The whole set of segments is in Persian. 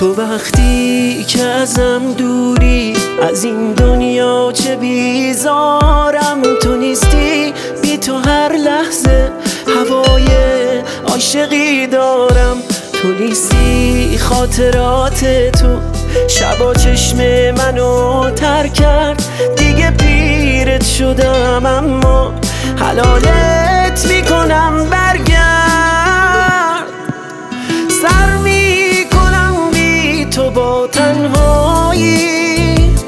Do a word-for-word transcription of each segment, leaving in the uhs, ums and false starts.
تو وقتی که ازم دوری، از این دنیا چه بیزارم. تو نیستی، بی تو هر لحظه هوای عاشقی دارم. تو نیستی، خاطرات تو شبا چشم منو تر کرد. دیگه پیرت شدم اما حلالت میکنم برگرد. سر میکنم بی تو با تنهایی،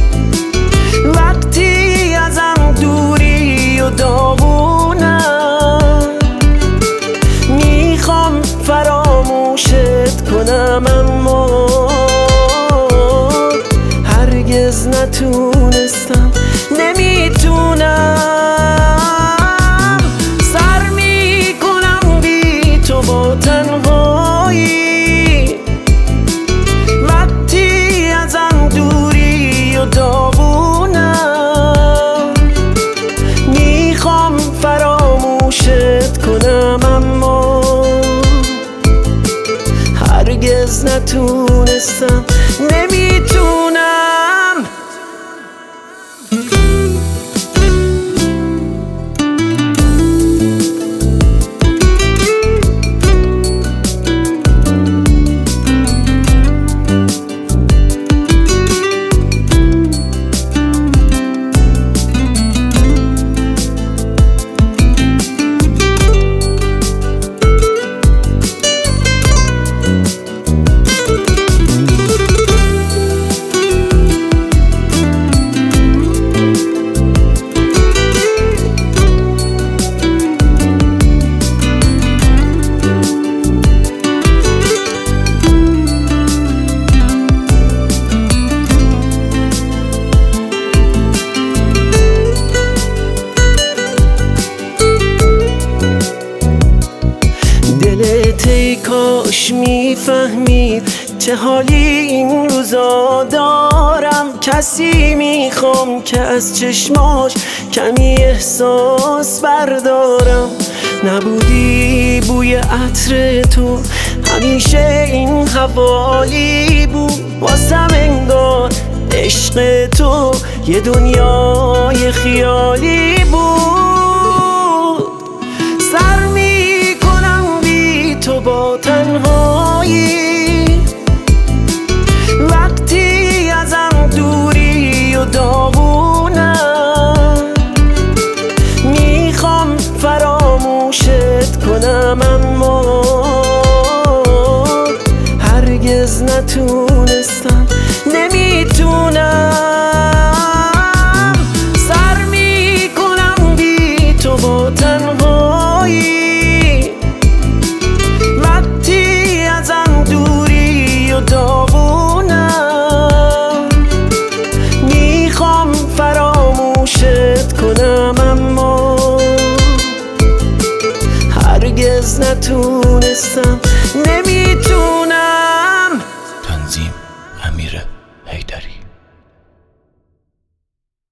وقتی ازم دوری و داغونم. میخوام فراموشت کنم اما هرگز نتونستم، نمیتونم. سر میکنم بی تو با تنهایی، وقتی ازم دوری و داغونم. میخوام فراموشت کنم اما هرگز نتونستم، نمیتونم. دلت ای کاش میفهمید چه حالی این روزا دارم. کسی میخوام که از چشماش کمی احساس بردارم. نبودی بوی عطر تو همیشه این حوالی بود واسم، انگار عشق تو یه دنیای خیالی بود. سر تو با تنهایی، وقتی ازم دوری و داغونم. میخوام فراموشت کنم اما هرگز نتونستم، نمیتونم. سر میکنم بی تو با تنهایی، داغونم. میخوام فراموشت کنم اما هرگز نتونستم، نمیتونم.